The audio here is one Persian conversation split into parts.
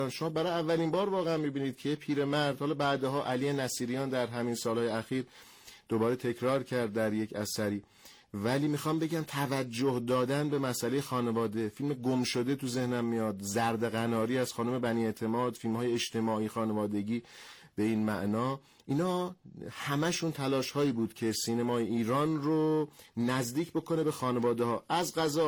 شما برای اولین بار واقعا میبینید که پیرمرد، حالا بعدها علی نصیریان در همین سالهای اخیر دوباره تکرار کرد در یک اثری، ولی میخوام بگم توجه دادن به مسئله خانواده. فیلم گم شده تو ذهنم میاد، زرد قناری از خانم بنی اعتماد، فیلم‌های اجتماعی خانوادگی به این معنا، اینا همشون تلاش هایی بود که سینمای ایران رو نزدیک بکنه به خانواده ها. از قضا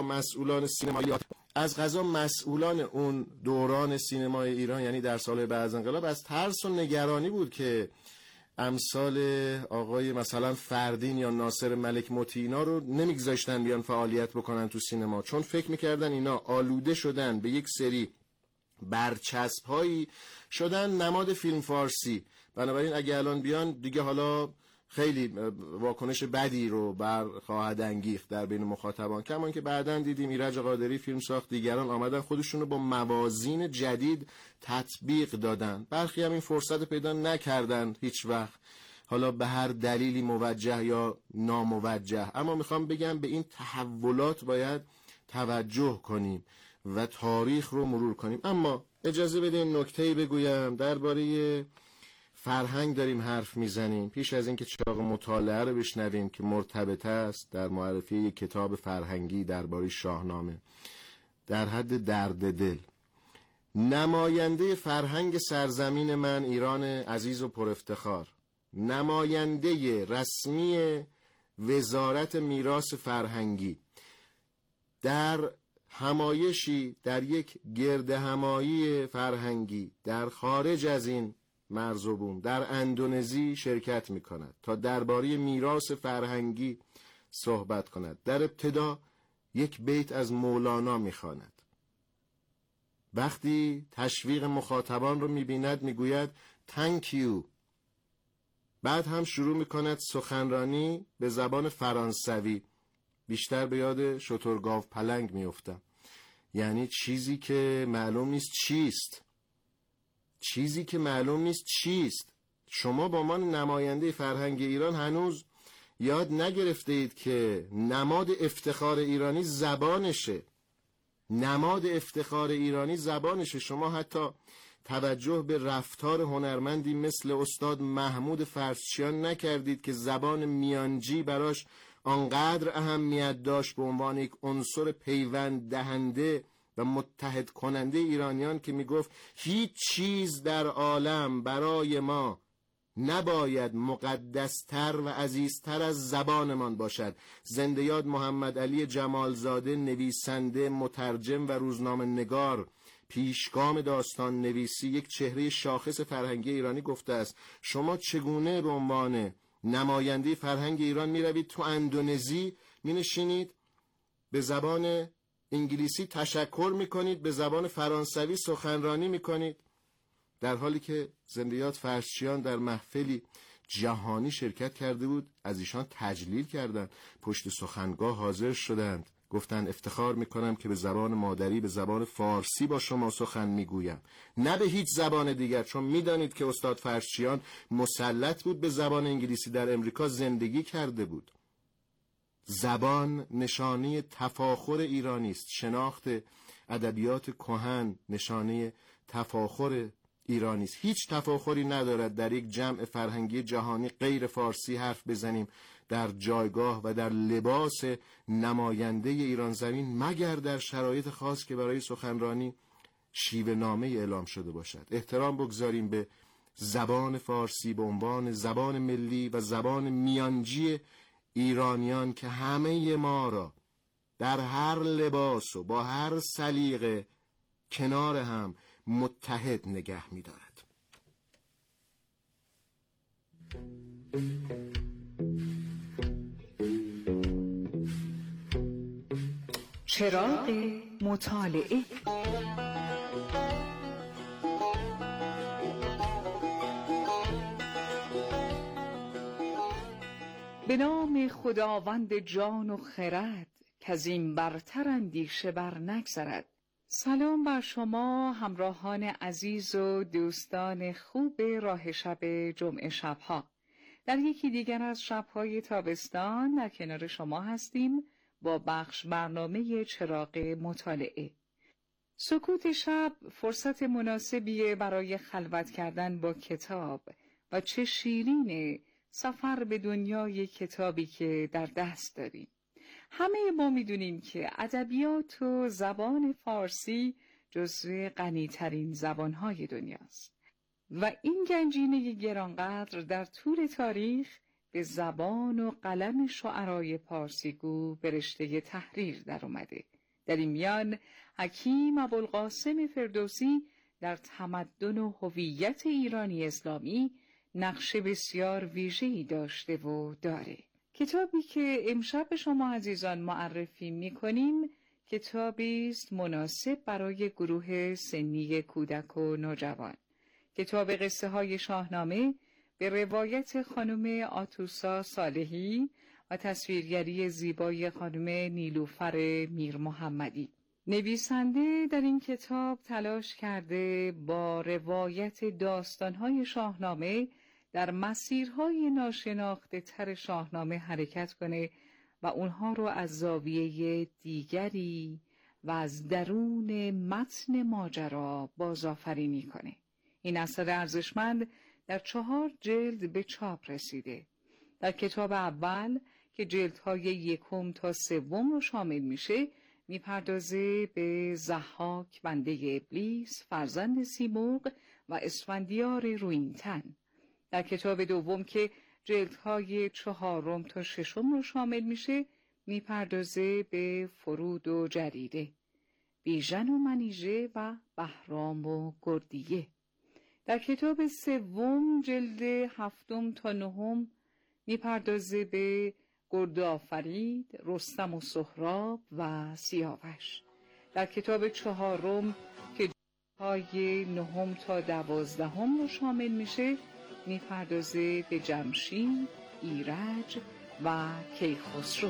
مسئولان اون دوران سینمای ایران، یعنی در سال بعد از انقلاب، از ترس و نگرانی بود که امثال آقای مثلا فردین یا ناصر ملک مطیع اینا رو نمیگذاشتن بیان فعالیت بکنن تو سینما، چون فکر میکردن اینا آلوده شدن به یک سری برچسب هایی، شدن نماد فیلم فارسی. بنابراین اگه الان بیان دیگه حالا خیلی واکنش بدی رو بر خواهد انگیخت در بین مخاطبان. کما که بعداً دیدیم ایرج قادری فیلم ساخت، دیگران آمدن خودشون رو با موازین جدید تطبیق دادن، برخی هم این فرصت پیدا نکردن هیچ وقت، حالا به هر دلیلی موجه یا ناموجه. اما میخوام بگم به این تحولات باید توجه کنیم و تاریخ رو مرور کنیم. اما اجازه بدین نکته‌ای بگویم درباره فرهنگ. داریم حرف میزنیم، پیش از این که چراغ مطالعه رو بشنویم که مرتبط است در معرفی یک کتاب فرهنگی درباره شاهنامه، در حد درد دل، نماینده فرهنگ سرزمین من ایران عزیز و پر افتخار، نماینده رسمی وزارت میراث فرهنگی، در همایشی، در یک گرد همایی فرهنگی در خارج از این مرز و بوم در اندونزی شرکت می کند تا درباره میراث فرهنگی صحبت کند. در ابتدا یک بیت از مولانا می خواند. وقتی تشویق مخاطبان رو می بیند می گوید thank you. بعد هم شروع می کند سخنرانی به زبان فرانسوی، بیشتر به یاد شترگاو پلنگ می افتم، یعنی چیزی که معلوم نیست چیست. شما با من نماینده فرهنگ ایران هنوز یاد نگرفته اید که نماد افتخار ایرانی زبانشه. شما حتی توجه به رفتار هنرمندی مثل استاد محمود فرسچیان نکردید که زبان میانجی براش آنقدر اهمیت داشت به عنوان یک عنصر پیوند دهنده و متحد کننده ایرانیان که میگفت هیچ چیز در عالم برای ما نباید مقدستر و عزیزتر از زبانمان باشد. زنده یاد محمد علی جمالزاده، نویسنده، مترجم و روزنامه نگار، پیشگام داستان نویسی، یک چهره شاخص فرهنگی ایرانی گفته است شما چگونه به عنوان نماینده فرهنگ ایران می روید تو اندونزی، می نشینید به زبان انگلیسی تشکر می کنید، به زبان فرانسوی سخنرانی می کنید، در حالی که زنده یاد فرسچیان در محفلی جهانی شرکت کرده بود، از ایشان تجلیل کردند، پشت سخنگاه حاضر شدند، گفتند افتخار میکنم که به زبان مادری، به زبان فارسی با شما سخن میگویم، نه به هیچ زبان دیگر، چون میدانید که استاد فرسچیان مسلط بود به زبان انگلیسی، در امریکا زندگی کرده بود. زبان نشانه تفاخر ایرانی است، شناخت ادبیات کهن نشانه تفاخر ایرانی است. هیچ تفاخری ندارد در یک جمع فرهنگی جهانی غیر فارسی حرف بزنیم در جایگاه و در لباس نماینده ایران زمین، مگر در شرایط خاص که برای سخنرانی شیوه نامه اعلام شده باشد. احترام بگذاریم به زبان فارسی به عنوان زبان ملی و زبان میانجی ایرانیان که همه ما را در هر لباس و با هر سلیقه کنار هم متحد نگه می‌دارد. چراغ مطالعه. به نام خداوند جان و خرد کز این برتر اندیشه بر نگذرد. سلام بر شما همراهان عزیز و دوستان خوب راه شب جمعه شبها. در یکی دیگر از شبهای تابستان در کنار شما هستیم با برنامه چراغ مطالعه. سکوت شب فرصت مناسبیه برای خلوت کردن با کتاب و چه شیرینه سفر به دنیای کتابی که در دست داریم. همه ما میدونیم که ادبیات و زبان فارسی جزو غنی‌ترین زبانهای دنیاست و این گنجینه گرانقدر در طول تاریخ به زبان و قلم شعرای پارسیگو به رشته تحریر در اومده. در این میان حکیم ابوالقاسم فردوسی در تمدن و هویت ایرانی اسلامی نقش بسیار ویژه‌ای داشته و داره. کتابی که امشب به شما عزیزان معرفی می‌کنیم کتابی است مناسب برای گروه سنی کودک و نوجوان. کتاب قصه های شاهنامه به روایت خانم آتوسا صالحی و تصویرگری زیبای خانم نیلوفر میر محمدی. نویسنده در این کتاب تلاش کرده با روایت داستان‌های شاهنامه در مسیرهای ناشناخته تر شاهنامه حرکت کنه و اونها رو از زاویه دیگری و از درون متن ماجرا بازآفرینی کنه. این اثر ارزشمند در 4 جلد به چاپ رسیده. در کتاب اول که جلدهای 1 تا 3 رو شامل میشه میپردازه به ضحاک بنده ابلیس، فرزند سیمرغ و اسفندیار رویینتن. در کتاب دوم که جلدهای 4 تا 6 رو شامل میشه میپردازه به فرود و جریده، بیژن و منیژه و بهرام و گردیه. در کتاب سوم جلد 7 تا 9 میپردازه به گرد آفرید، رستم و سهراب و سیاوش. در کتاب 4 که جلدهای 9 تا 12 رو شامل میشه میپردازه به جمشید، ایرج و کیخسرو.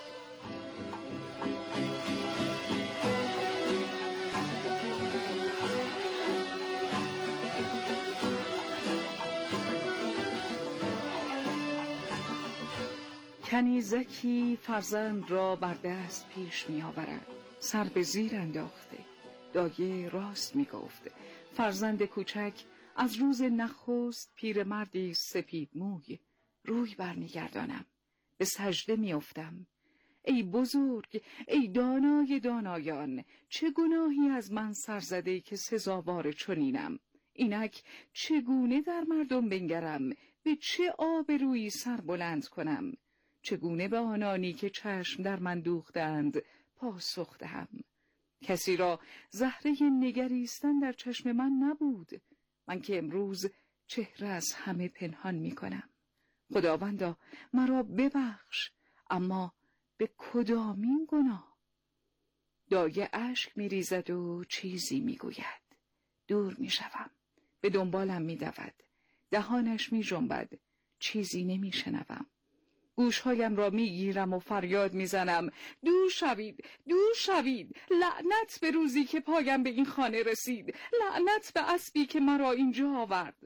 کنیزکی فرزند را بر دست پیش می آورد، سر به زیر انداخته، دایه راست می گفت. فرزند کوچک از روز نخست پیرمردی سپید موی، روی برمیگردانم، به سجده می افتم. ای بزرگ، ای دانای دانایان، چه گناهی از من سرزده که سزاوار چنینم؟ اینک چگونه در مردم بنگرم، به چه آبرویی سر بلند کنم؟ چگونه به آنانی که چشم در من دوختند پاسخ دهم؟ کسی را زهره نگریستن در چشم من نبود، من که امروز چهره از همه پنهان می کنم. خداوندا مرا ببخش، اما به کدامین گناه؟ دایه اشک می ریزد و چیزی می گوید. دور می شوم، به دنبالم می دود، دهانش می جنبد، چیزی نمی شنوم. گوشهایم را می گیرم و فریاد می زنم: دور شوید، دور شوید، لعنت به روزی که پایم به این خانه رسید، لعنت به اسبی که مرا اینجا آورد.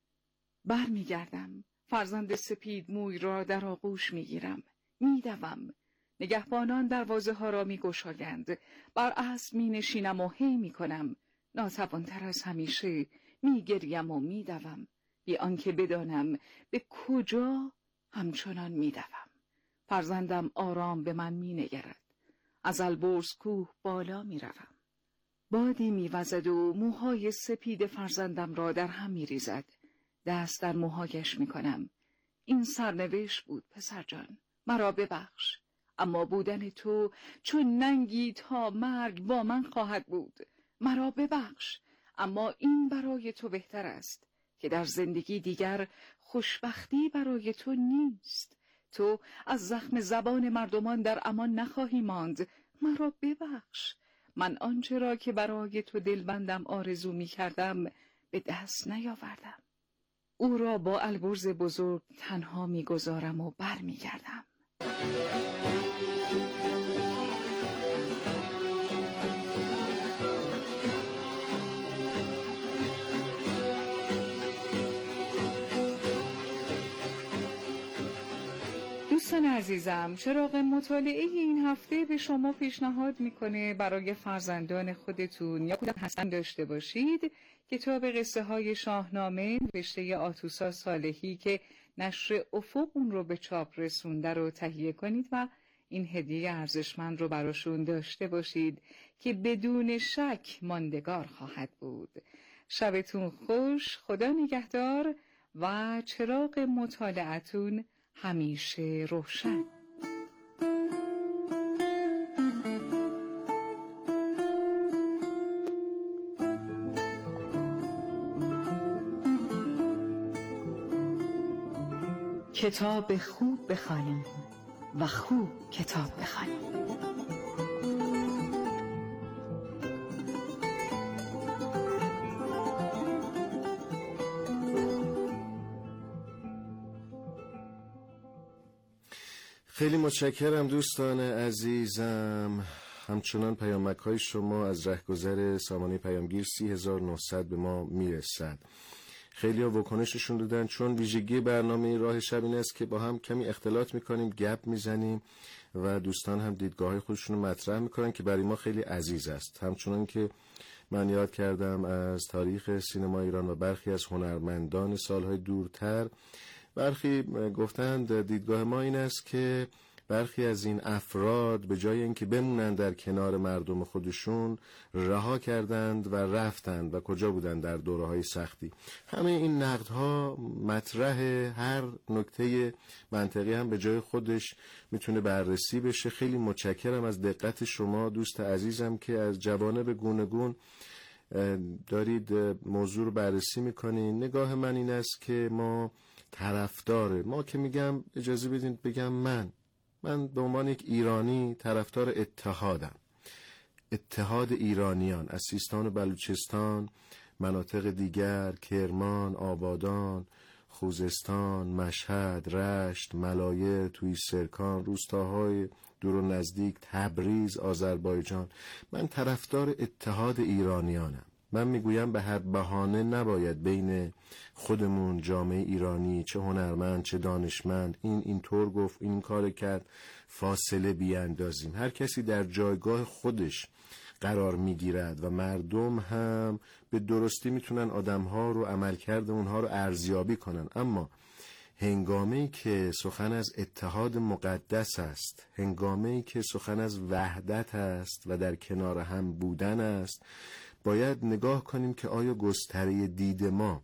بر می گردم، فرزند سپید موی را در آغوش می گیرم، می دوم. نگهبانان دروازه ها را می گشایند، بر اسب می نشینم و هی می کنم. ناتوانتر از همیشه می گریم و می دوم، بی آنکه بدانم به کجا همچنان می دوم. فرزندم آرام به من می نگرد. از البرز کوه بالا می روم. بادی می وزد و موهای سپید فرزندم را در هم می ریزد. دست در موهایش می کنم. این سرنوشت بود پسر جان، مرا ببخش، اما بودن تو چون ننگی تا مرگ با من خواهد بود. مرا ببخش، اما این برای تو بهتر است که در زندگی دیگر خوشبختی برای تو نیست. تو از زخم زبان مردمان در امان نخواهی ماند. مرا ببخش، من آنچه را که برای تو دلبندم آرزو می کردم به دست نیاوردم. او را با البرز بزرگ تنها می گذارم و بر می گردم. دوستان عزیزم، چراغ مطالعه این هفته به شما پیشنهاد میکنه برای فرزندان خودتون یا کودک هستن داشته باشید کتاب قصه های شاهنامه نوشته آتوسا صالحی که نشر افق اون رو به چاپ رسونده رو تهیه کنید و این هدیه ارزشمند رو براشون داشته باشید که بدون شک ماندگار خواهد بود. شبتون خوش، خدا نگهدار و چراغ مطالعتون همیشه روشن. کتاب خوب بخوانیم و خوب کتاب بخوانیم. خیلی متشکرم دوستان عزیزم. همچنان پیامک‌های شما از رهگذر سامانه پیامگیر 30900 به ما میرسد. خیلی ها واکنششون دادن، چون ویژگی برنامه راه شب این است که با هم کمی اختلاط میکنیم، گپ میزنیم و دوستان هم دیدگاه‌های خودشون رو مطرح میکنن که برای ما خیلی عزیز است. همچنان که من یاد کردم از تاریخ سینما ایران و برخی از هنرمندان سالهای دورتر، برخی گفتند دیدگاه ما این است که برخی از این افراد به جای اینکه بمونند در کنار مردم خودشون، رها کردند و رفتند و کجا بودند در دوره‌های سختی. همه این نقدها مطرح، هر نکته منطقی هم به جای خودش میتونه بررسی بشه. خیلی متشکرم از دقت شما دوست عزیزم که از جوانب گوناگون دارید موضوع رو بررسی میکنین. نگاه من این است که ما که میگم اجازه بدین بگم من به عنوان یک ایرانی طرفدار اتحادم. اتحاد ایرانیان از سیستان و بلوچستان، مناطق دیگر، کرمان، آبادان، خوزستان، مشهد، رشت، ملایر، توی سرکان، روستاهای دور و نزدیک، تبریز، آذربایجان. من طرفدار اتحاد ایرانیانم. من میگویم به هر بهانه نباید بین خودمون، جامعه ایرانی، چه هنرمند چه دانشمند، اینطور گفت، این کار کرد، فاصله بیاندازیم. هر کسی در جایگاه خودش قرار میگیرد و مردم هم به درستی میتونن آدمها رو، عملکرد اونها رو ارزیابی کنن. اما هنگامی که سخن از اتحاد مقدس است، هنگامی که سخن از وحدت است و در کنار هم بودن است، باید نگاه کنیم که آیا گستره دید ما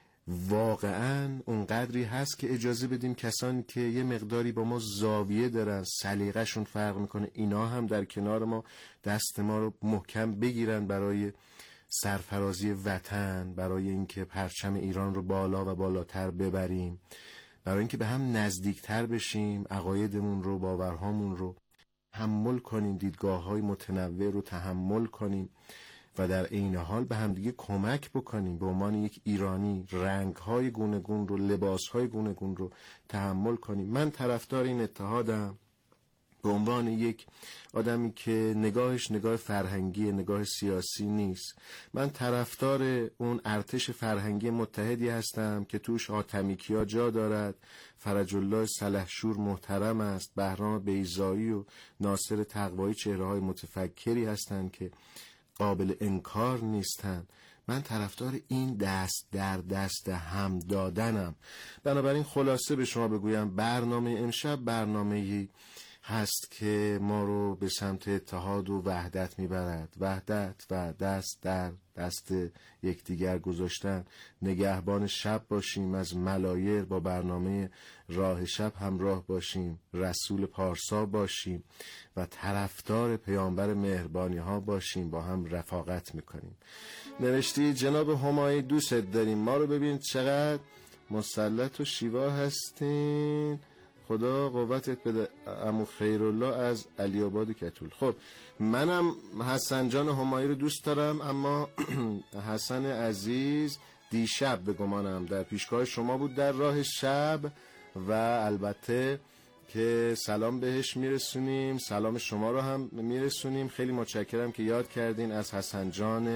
واقعاً اونقدری هست که اجازه بدیم کسانی که یه مقداری با ما زاویه دارن، سلیقه‌شون فرق میکنه، اینا هم در کنار ما دست ما رو محکم بگیرن برای سرفرازی وطن، برای اینکه پرچم ایران رو بالا و بالاتر ببریم، برای اینکه به هم نزدیکتر بشیم، عقایدمون رو، باورهامون رو تحمل کنیم، دیدگاه‌های متنوع رو تحمل کنیم و در عین حال به همدیگه کمک بکنیم. به عنوان یک ایرانی رنگ‌های گوناگون رو، لباس‌های گوناگون رو تحمل کنیم. من طرفدار این اتحادم به عنوان یک آدمی که نگاهش نگاه فرهنگی، نگاه سیاسی نیست. من طرفدار اون ارتش فرهنگی متحدی هستم که توش حاتمیکیا جا دارد، فرج الله سلحشور محترم است، بهرام بیضایی و ناصر تقوایی چهره‌های متفکری هستند که قابل انکار نیستن. من طرفدار این دست در دست هم دادنم. بنابراین خلاصه به شما بگویم، برنامه امشب برنامه‌ای هست که ما رو به سمت اتحاد و وحدت میبرد. وحدت و دست در دست یکدیگر گذاشتن. نگهبان شب باشیم، از ملایر با برنامه راه شب همراه باشیم، رسول پارسا باشیم و طرفدار پیامبر مهربانی ها باشیم، با هم رفاقت میکنیم. نوشتی جناب همایی دوست داریم، ما رو ببین چقدر مسلط و شیوا هستین، خدا قوتت بده. عمو خیرالله از علی آباد کتول. خب منم حسن جان همایی رو دوست دارم، اما حسن عزیز دیشب به گمانم در پیشگاه شما بود در راه شب و البته که سلام بهش میرسونیم، سلام شما رو هم میرسونیم. خیلی متشکرم که یاد کردین از حسن جان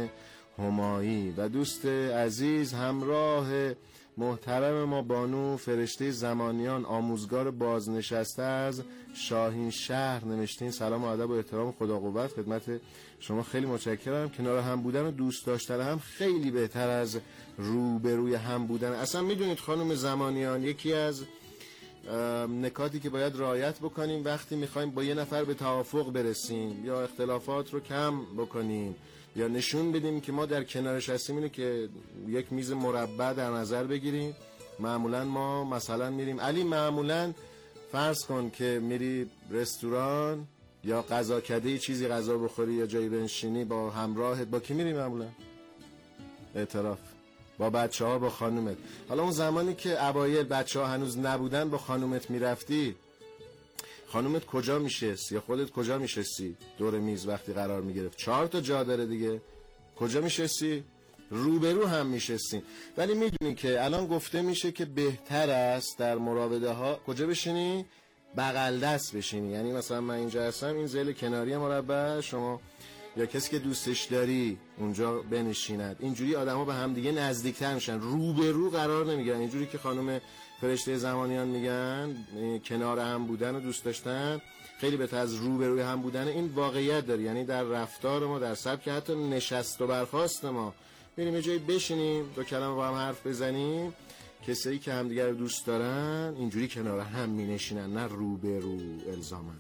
همایی و دوست عزیز همراه محترم ما بانو فرشته زمانیان آموزگار بازنشسته از شاهین شهر نوشتین سلام و ادب و احترام خدا قوت خدمت شما. خیلی متشکرم. کنار هم بودن و دوست داشتن هم خیلی بهتر از روبروی هم بودن. اصلا میدونید خانم زمانیان، یکی از نکاتی که باید رعایت بکنیم وقتی میخوایم با یه نفر به توافق برسیم یا اختلافات رو کم بکنیم یا نشون بدیم که ما در کنارش هستیم، اینه که یک میز مربع در نظر بگیریم. معمولا ما مثلا میریم علی، معمولا فرض کن که میری رستوران یا غذاکده چیزی غذا بخوری یا جایی بنشینی با همراهت، با کی میری معمولا؟ اعتراف با بچه ها، با خانومت. حالا اون زمانی که اوایل بچه ها هنوز نبودن با خانومت میرفتی، خانومت کجا میشستی یا خودت کجا میشستی دور میز وقتی قرار میگرفت؟ 4 تا جا داره دیگه، کجا میشستی؟ روبرو هم میشستین. ولی میدونی که الان گفته میشه که بهتر است در مراوده ها کجا بشینی؟ بغل دست بشینی. یعنی مثلا من اینجا هستم، این ذیل کناری مربع، شما یا کسی که دوستش داری اونجا بنشیند. اینجوری آدما به هم دیگه نزدیکتر میشن، روبرو قرار نمیگیرن. اینجوری که خانم فرشته زمانیان میگن کنار هم بودن و دوست داشتن خیلی بهتر از روبروی هم بودن. این واقعیت داره. یعنی در رفتار ما، در سبک حتی نشست و برخاست ما، بریم یه جایی بشینیم دو کلمه با هم حرف بزنیم. کسایی که همدیگر رو دوست دارن اینجوری کنار هم مینشینن، نه روبرو الزامن.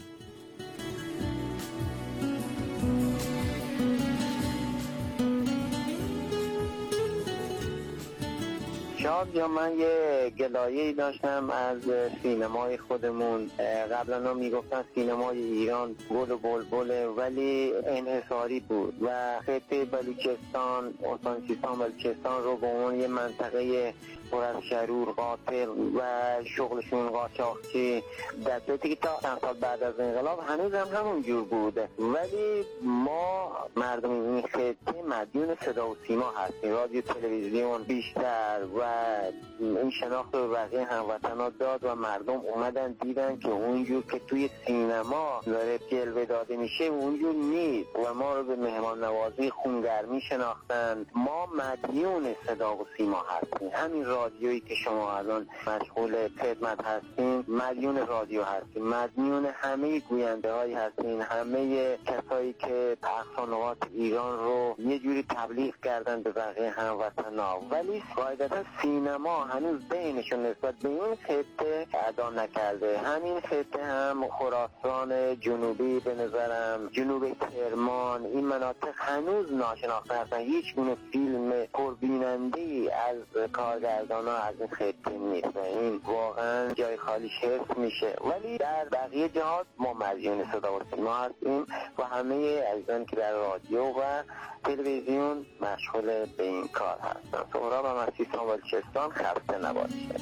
شاد یا من یه گلایه‌ای داشتم از سینمای خودمون. قبلا میگفتن سینمای ایران گل و بلبله، ولی انحصاری بود و خطه بلوچستان، استان سیستان بلوچستان رو به عنوان یه منطقه پر از شرور، قاتل و شغلشون قاچاقچی، در صورتی که تا چند سال بعد از انقلاب هنوز هم همون جور بوده. ولی ما مردم این خطه مدیون صدا و سیما هستیم، رادیو تلویزیون بیشتر، و این شناخت رو بقیه هموطنا داد و مردم اومدن دیدن که اونجور که توی سینما داره جلوه داده میشه اونجور نیست و ما رو به مهمان نوازی خونگرمی شناختن. ما مدیون صدا و سیما هستیم. همین رادیویی که شما الان مشغول خدمت هستین مدیون رادیو هستیم، مدیون همه گوینده هایی هستین، همه کسایی که اقصانوات ایران رو یه جوری تبلیغ کردن به بقیه هموطنا. ولی قاعدتا سینما هنوز بینشون نسبت به این خطه ادا نکرده. همین خطه هم خراسان جنوبی، به نظرم جنوب کرمان، این مناطق هنوز ناشناخته هستن. هیچ گونه فیلم پربیننده‌ای از کارگردانا از این خطه نیست. این واقعا جای خالیش حس میشه. ولی در بقیه جهات ما مدیون صدا و سیما هستیم و همه عزیزان که در رادیو و تلویزیون مشغول به این کار هستن. سهراب هم از سیستان بلوچستان، خسته نباشید.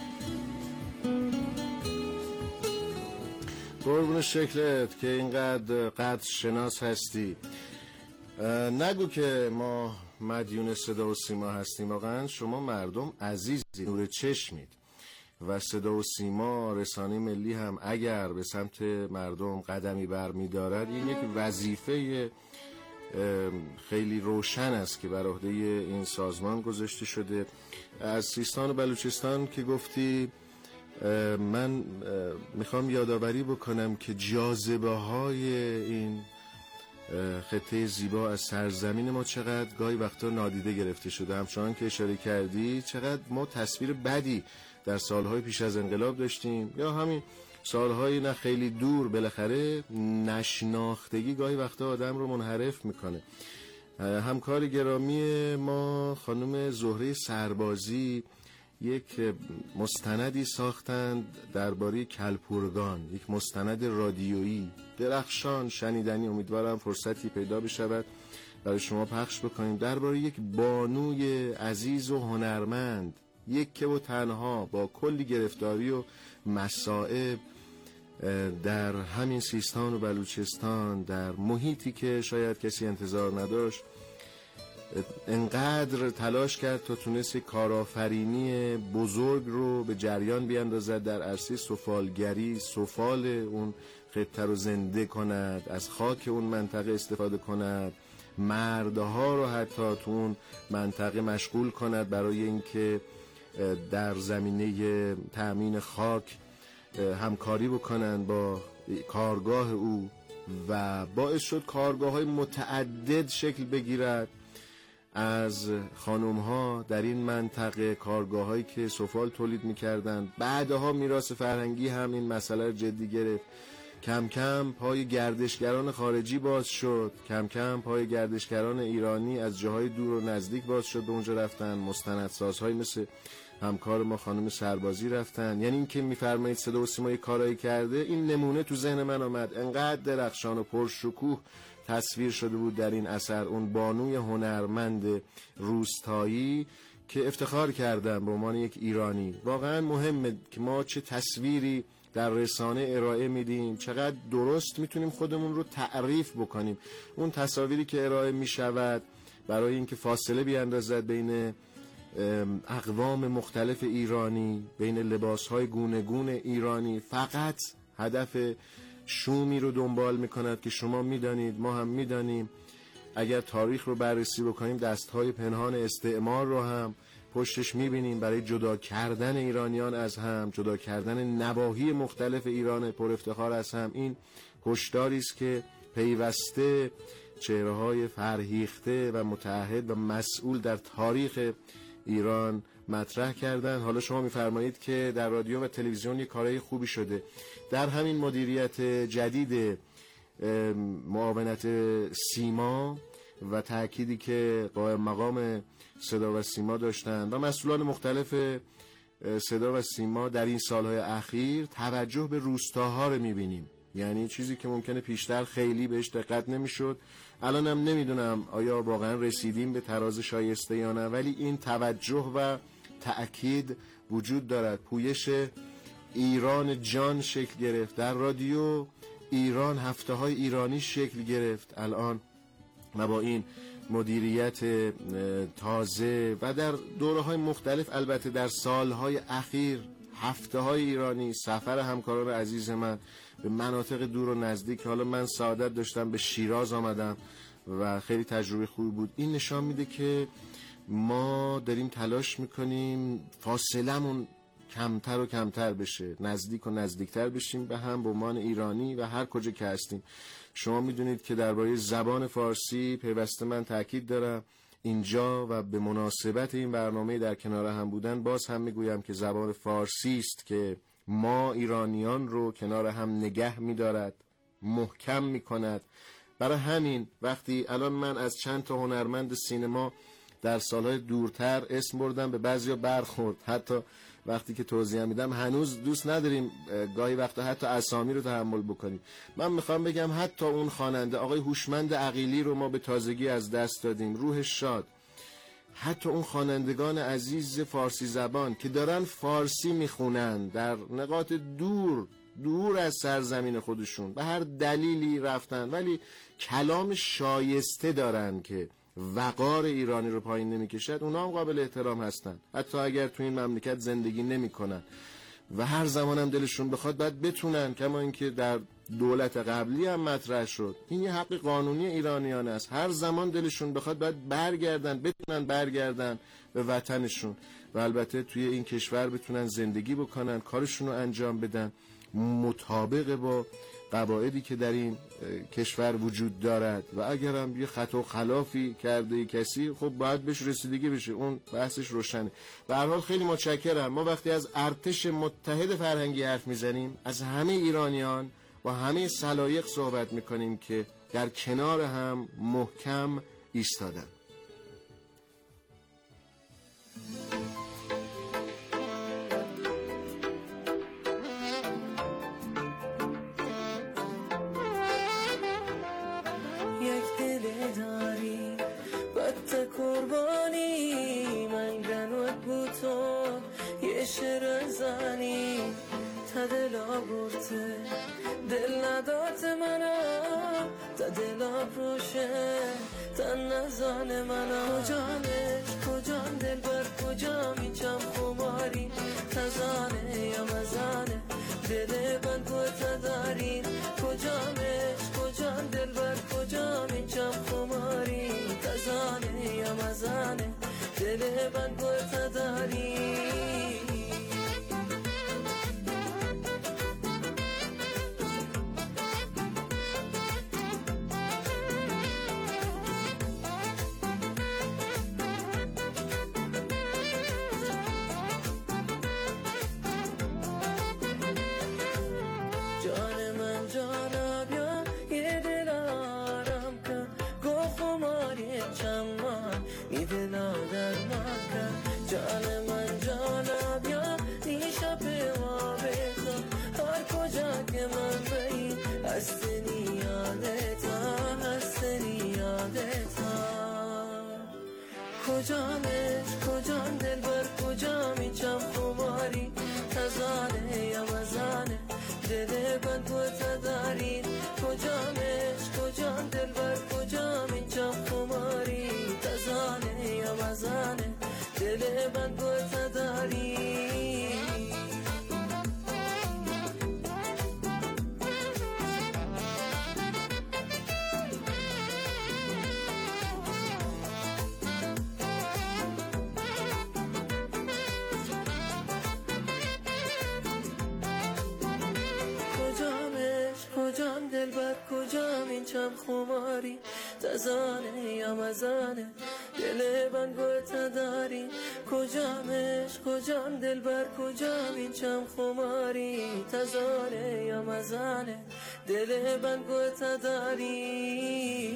قربون شکلت که اینقدر قدر شناس هستی. نگو که ما مدیون صدا و سیما هستیم. واقعا شما مردم عزیزی، نور چشمید و صدا و سیما، رسانه ملی هم اگر به سمت مردم قدمی برمی دارد، این یک وظیفه خیلی روشن است که بر عهده این سازمان گذاشته شده. از سیستان و بلوچستان که گفتی، من میخوام یادآوری بکنم که جاذبه های این خطه زیبا از سرزمین ما چقدر گاهی وقتا نادیده گرفته شده. همچنان که اشاره کردی چقدر ما تصویر بدی در سالهای پیش از انقلاب داشتیم، یا همین سالهای نه خیلی دور. بالاخره نشناختگی گاهی وقتا آدم رو منحرف میکنه. همکار گرامی ما خانم زهره سربازی یک مستندی ساختند درباره کلپورگان، یک مستند رادیویی درخشان، شنیدنی. امیدوارم فرصتی پیدا بشود برای شما پخش بکنیم، درباره یک بانوی عزیز و هنرمند، یک و تنها، با کلی گرفتاری و مصائب در همین سیستان و بلوچستان، در محیطی که شاید کسی انتظار نداشت، انقدر تلاش کرد تا تونست کارآفرینی بزرگ رو به جریان بیاندازد در عرصه سفالگری، سفال اون خطه رو زنده کند، از خاک اون منطقه استفاده کند، مردها رو حتی تو اون منطقه مشغول کند برای اینکه در زمینه تأمین خاک همکاری بکنن با کارگاه او و باعث شد کارگاه‌های متعدد شکل بگیرد. از خانم‌ها در این منطقه کارگاه‌هایی که سفال تولید می‌کردند، بعدها میراث فرهنگی هم این مسئله رو جدی گرفت. کم کم پای گردشگران خارجی باز شد، کم کم پای گردشگران ایرانی از جاهای دور و نزدیک باز شد، به اونجا رفتن. مستندسازهای مثل همکار ما خانم سربازی رفتن. یعنی این که میفرمایید صدا و سیما کارایی کرده، این نمونه تو ذهن من آمد. انقدر درخشان و پرشکوه تصویر شده بود در این اثر، اون بانوی هنرمند روستایی که افتخار کردم به عنوان یک ایرانی. واقعا مهمه که ما چه تصویری در رسانه ارائه میدیم، چقدر درست میتونیم خودمون رو تعریف بکنیم. اون تصاویری که ارائه میشود برای اینکه فاصله بیاندازد بین اقوام مختلف ایرانی، بین لباسهای گونگون ایرانی، فقط هدف شومی رو دنبال میکند که شما میدانید، ما هم میدانیم. اگر تاریخ رو بررسی بکنیم دستهای پنهان استعمار رو هم پشتش میبینیم برای جدا کردن ایرانیان از هم، جدا کردن نواحی مختلف ایران پر افتخار از هم. این هشداری است که پیوسته چهره‌های فرهیخته و متعهد و مسئول در تاریخ ایران مطرح کردن. حالا شما میفرمایید که در رادیو و تلویزیون یک کارهای خوبی شده. در همین مدیریت جدید معاونت سیما و تأکیدی که قائم مقام صدا و سیما داشتند و مسئولان مختلف صدا و سیما در این سالهای اخیر، توجه به روستاها رو میبینیم. یعنی چیزی که ممکنه پیشتر خیلی بهش دقت نمیشد، الانم نمیدونم آیا واقعا رسیدیم به تراز شایسته یا نه، ولی این توجه و تأکید وجود دارد. پویش ایران جان شکل گرفت در رادیو ایران، هفته های ایرانی شکل گرفت الان و با این مدیریت تازه و در دوره‌های مختلف، البته در سالهای اخیر، هفته های ایرانی، سفر همکاران عزیز من به مناطق دور و نزدیک. حالا من سعادت داشتم به شیراز آمدم و خیلی تجربه خوبی بود. این نشان میده که ما داریم تلاش میکنیم فاصلمون کمتر و کمتر بشه، نزدیک و نزدیکتر بشیم به هم به عنوان ایرانی و هر کجا که هستیم. شما میدونید که درباره زبان فارسی پیوسته من تاکید دارم اینجا و به مناسبت این برنامه در کنار هم بودن باز هم میگویم که زبان فارسی است که ما ایرانیان رو کنار هم نگه میدارد، محکم میکند. برای همین وقتی الان من از چند تا هنرمند سینما در سالهای دورتر اسم بردم، به بعضیا برخورد، حتی وقتی که توضیح میدم هنوز دوست نداریم گاهی وقتا حتی اسامی رو تحمل بکنیم. من میخوام بگم حتی اون خواننده آقای هوشمند عقیلی رو ما به تازگی از دست دادیم، روحش شاد. حتی اون خوانندگان عزیز فارسی زبان که دارن فارسی میخونن در نقاط دور از سرزمین خودشون، به هر دلیلی رفتن ولی کلام شایسته دارن که وقار ایرانی رو پایین نمیکشد، اونا هم قابل احترام هستن، حتی اگر تو این مملکت زندگی نمیکنن و هر زمان هم دلشون بخواد باید بتونن، کما اینکه در دولت قبلی هم مطرح شد، این یه حق قانونی ایرانیان است، هر زمان دلشون بخواد باید بتونن برگردن به وطنشون و البته توی این کشور بتونن زندگی بکنن، کارشون رو انجام بدن مطابق با قواعدی که در این کشور وجود دارد. و اگر هم یه خطا و خلافی کرده کسی، خب باید بهش رسیدگی بشه، اون بحثش روشنه. به هر حال خیلی متشکرم. ما وقتی از ارتش متحد فرهنگی حرف میزنیم، از همه ایرانیان با همه سلایق صحبت میکنیم که در کنار هم محکم ایستادن. دلا برده دل نداد منم تا دلا روشه تن نزان منم کجان دل بر کجا میچم خماری تزانه یا مزانه دل بند کجا داری کجان دل بر کجا میچم خماری جان من جانم یا دیشب وابتا هر کجا که من بایی هستنی یادتا هستنی یادتا کجام دلبر کجا میچم خماری تزانه یا مزانه دل بند و تداری کجام دلبر کجا میچم خماری تزانه یا مزانه دل بند و تداری کجام دلبر کجام این چم خماری تزانه یا مزانه دل من گوته داری کجام دلبر کجام این چم خماری تزانه یا مزانه دل من گوته داری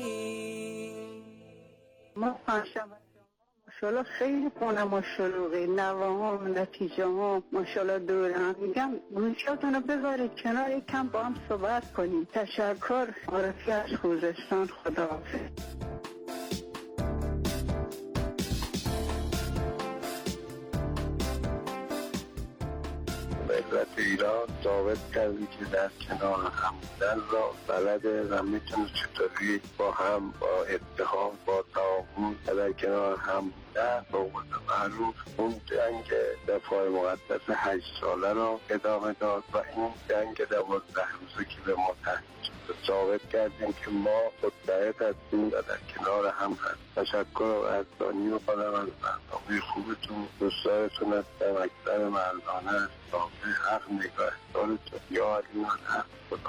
ما ماشاءالله خیلی خونم شلوغی نوه هم نتیجه هم ماشاءالله دوره هم میگم گوشاتونو بذارید کنار یکم با هم صحبت کنیم. تشکر. عارفی از خوزستان. خداحافظ. ملت ایران ثابت کردی که در کنار هم بودن را بلده و میتونه چطوری با هم با اتحاد با تعاون و در کنار هم بودن با قول معروف اون جنگ دفاع مقدس 8 ساله را ادامه داد و این جنگ 12 روزه که به ما تحمیل شد ثابت کردیم که ما متحد هستیم و در کنار هم هستیم. تشکر و قدردانی می‌کنم از برنامه خوبتون. دوستانتون هستم. اکثر مردانه است. صاحب حق نگهدارتون. یا علی من حق خدا.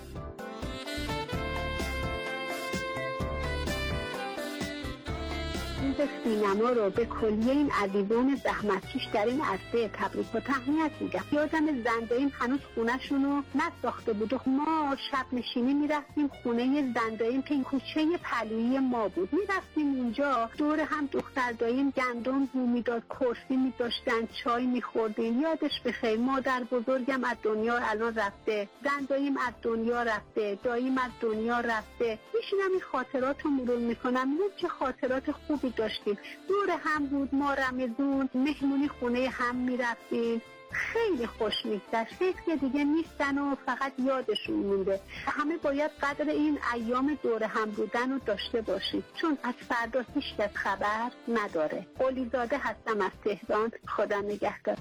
به سینما رو به کلیه این عزیزان زحمتکش در این عرصه تبریک و تهنیت میگم. یادم زنداییم هنوز خونه‌شونو نساخته بود و ما شب نشینی میرفتیم خونه زنداییم که این کوچه پلویی ما بود. میرفتیم اونجا دور هم دختر داییم گندم بو میداد، کرسی میذاشتن، چای میخوردیم. یادش بخیر. مادر بزرگم از دنیا الان رفته، زنداییم از دنیا رفته، داییم از دنیا رفته. میشینم این خاطرات رو مرور میکنم. چه خاطرات خوبی داشتیم. دور هم بود. ما رمضان مهمونی خونه هم میرفتیم. خیلی خوش میگذشت. که دیگه نیستن و فقط یادشون مونده. همه باید قدر این ایام دور هم بودن رو داشته باشیم، چون از فردا هیچ کس خبر نداره. قلیزاده هستم از تهران. خدا نگهدار.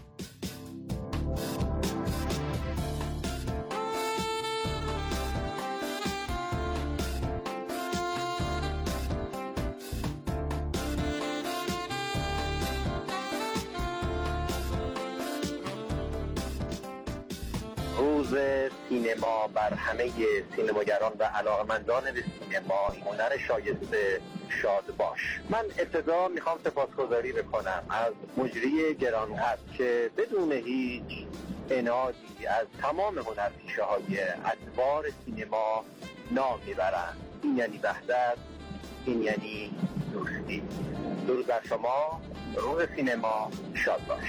روز سینما بر همه سینماگران و علاقه‌مندان به سینما، هنر شایسته شاد باش. من ابتدا میخوام سپاسگزاری بکنم از مجری گرانقدر که بدون هیچ عنادی از تمام هنرپیشه‌های ادوار سینما نام میبرند. این یعنی وحدت، این یعنی دوستی. درود بر شما. روز سینما شاد باش.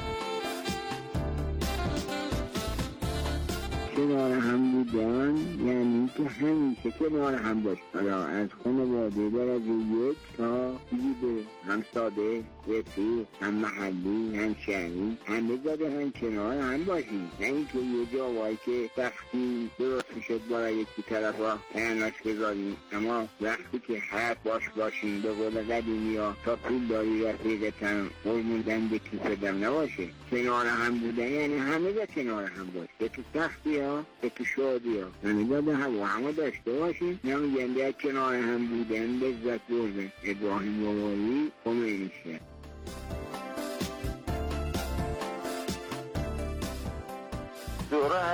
کنار هم بودن یعنی که همیشه کنار هم باش. حالا از خانواده درجه 1 تا دیگه هم ساده، رفیق، هم محلی، هم شهری، همه زاده هم کنار هم باشیم. نه اینکه یه جا وای که وقتی درست شد برای یکی طرف ها تناش بذاریم، اما وقتی که حق باشیم به قول قدیمی ها تا پول داری رفیقتن قرموندن به کیفدم نباشه. کنار هم بودن یعنی همه جا کنار هم باش. به تو سختی ها به تو شادی ها همه جا همه داشته باشیم. نمیگن در کنار هم بودن لذت بردن. ابراهیم بابایی خمینی.